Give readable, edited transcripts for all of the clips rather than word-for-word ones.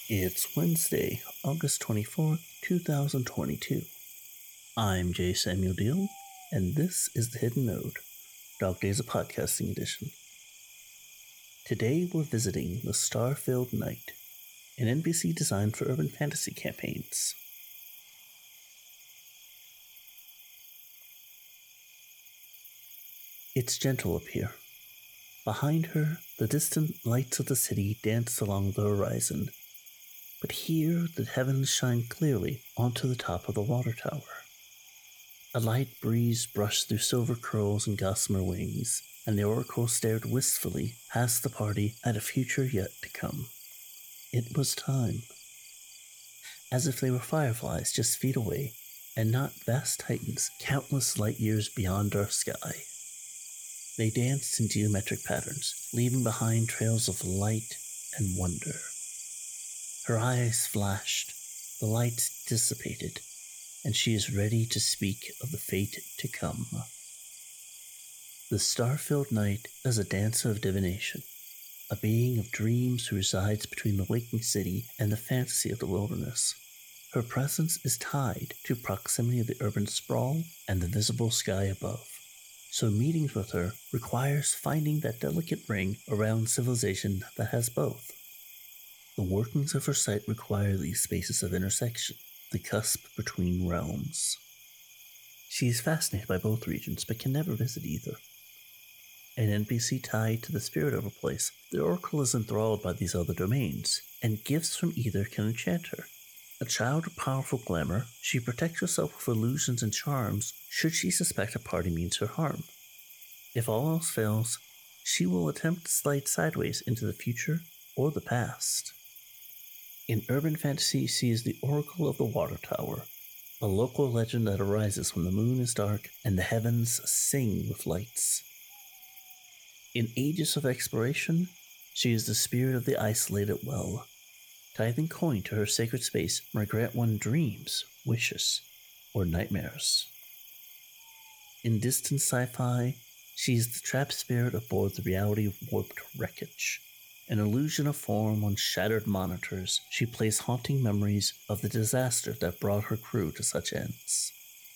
It's Wednesday, August 24th, 2022. I'm J. Samuel Deal, and this is The Hidden Node, Dog Days of Podcasting Edition. Today we're visiting the Star-Filled Night, an NPC designed for urban fantasy campaigns. It's gentle up here. Behind her, the distant lights of the city dance along the horizon. But here, the heavens shine clearly onto the top of the water tower. A light breeze brushed through silver curls and gossamer wings, and the oracle stared wistfully past the party at a future yet to come. It was time. As if they were fireflies just feet away, and not vast titans countless light years beyond our sky. They danced in geometric patterns, leaving behind trails of light and wonder. Her eyes flashed, the lights dissipated, and she is ready to speak of the fate to come. The star-filled night is a dancer of divination, a being of dreams who resides between the waking city and the fantasy of the wilderness. Her presence is tied to proximity of the urban sprawl and the visible sky above, so meetings with her requires finding that delicate ring around civilization that has both. The workings of her sight require these spaces of intersection, the cusp between realms. She is fascinated by both regions, but can never visit either. An NPC tied to the spirit of a place, the oracle is enthralled by these other domains, and gifts from either can enchant her. A child of powerful glamour, she protects herself with illusions and charms should she suspect a party means her harm. If all else fails, she will attempt to slide sideways into the future or the past. In urban fantasy, she is the Oracle of the Water Tower, a local legend that arises when the moon is dark and the heavens sing with lights. In ages of exploration, she is the spirit of the isolated well. Tithing coin to her sacred space might grant one dreams, wishes, or nightmares. In distant sci-fi, she is the trapped spirit aboard the reality of warped wreckage. An illusion of form on shattered monitors, she plays haunting memories of the disaster that brought her crew to such ends.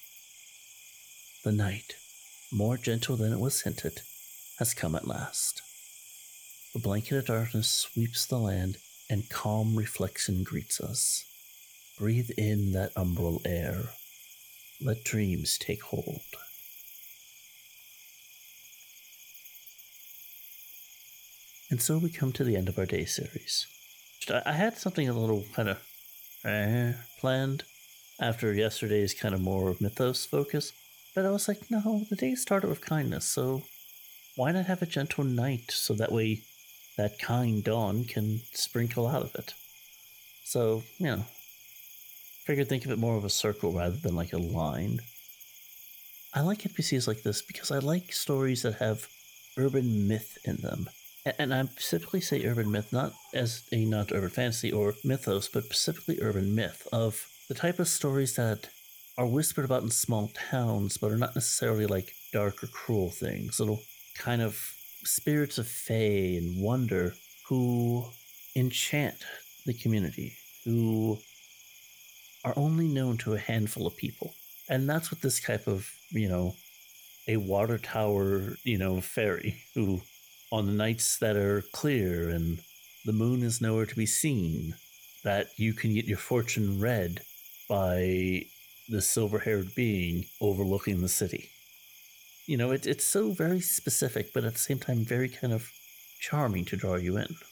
The night, more gentle than it was hinted, has come at last. The blanket of darkness sweeps the land, and calm reflection greets us. Breathe in that umbral air. Let dreams take hold. And so we come to the end of our day series. I had something a little kind of planned after yesterday's kind of more mythos focus, but I was like, no, the day started with kindness, so why not have a gentle night so that way that kind dawn can sprinkle out of it? So, figured think of it more of a circle rather than like a line. I like NPCs like this because I like stories that have urban myth in them. And I specifically say urban myth, not as a not urban fantasy or mythos, but specifically urban myth of the type of stories that are whispered about in small towns, but are not necessarily like dark or cruel things. Little kind of spirits of fae and wonder who enchant the community, who are only known to a handful of people. And that's what this type of, a water tower, fairy who on the nights that are clear and the moon is nowhere to be seen, that you can get your fortune read by the silver-haired being overlooking the city. It's so very specific, but at the same time very kind of charming to draw you in.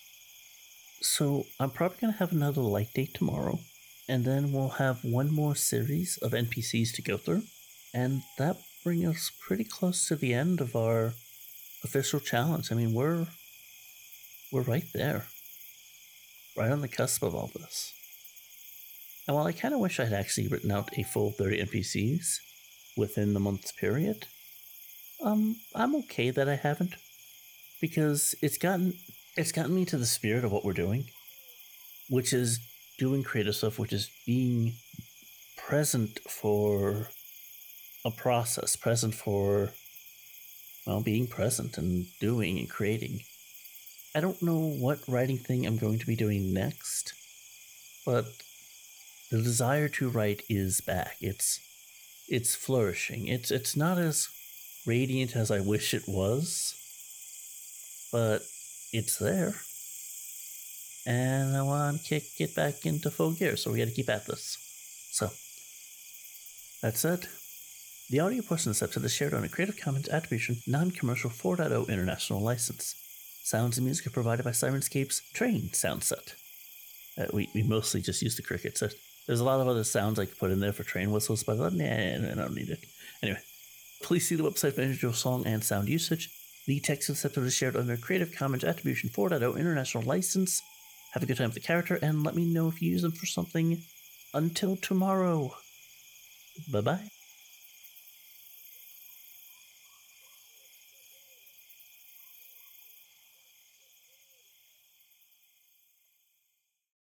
So I'm probably going to have another light date tomorrow, and then we'll have one more series of NPCs to go through, and that brings us pretty close to the end of our official challenge. I mean, we're right there, right on the cusp of all this. And while I kind of wish I had actually written out a full 30 NPCs within the month's period, I'm okay that I haven't, because it's gotten me to the spirit of what we're doing, which is doing creative stuff, which is being present for a process, present for being present and doing and creating. I don't know what writing thing I'm going to be doing next, but the desire to write is back. It's flourishing. It's not as radiant as I wish it was, but it's there. And I want to get back into full gear, so we got to keep at this. So, that said, the audio portion of this episode is shared on a Creative Commons Attribution Non-Commercial 4.0 International License. Sounds and music are provided by Sirenscape's Train sound set. We mostly just use the crickets. So there's a lot of other sounds I could put in there for train whistles, but I don't need it. Anyway, please see the website for individual song and sound usage. The text of this episode is shared under Creative Commons Attribution 4.0 International License. Have a good time with the character, and let me know if you use them for something. Until tomorrow. Bye-bye.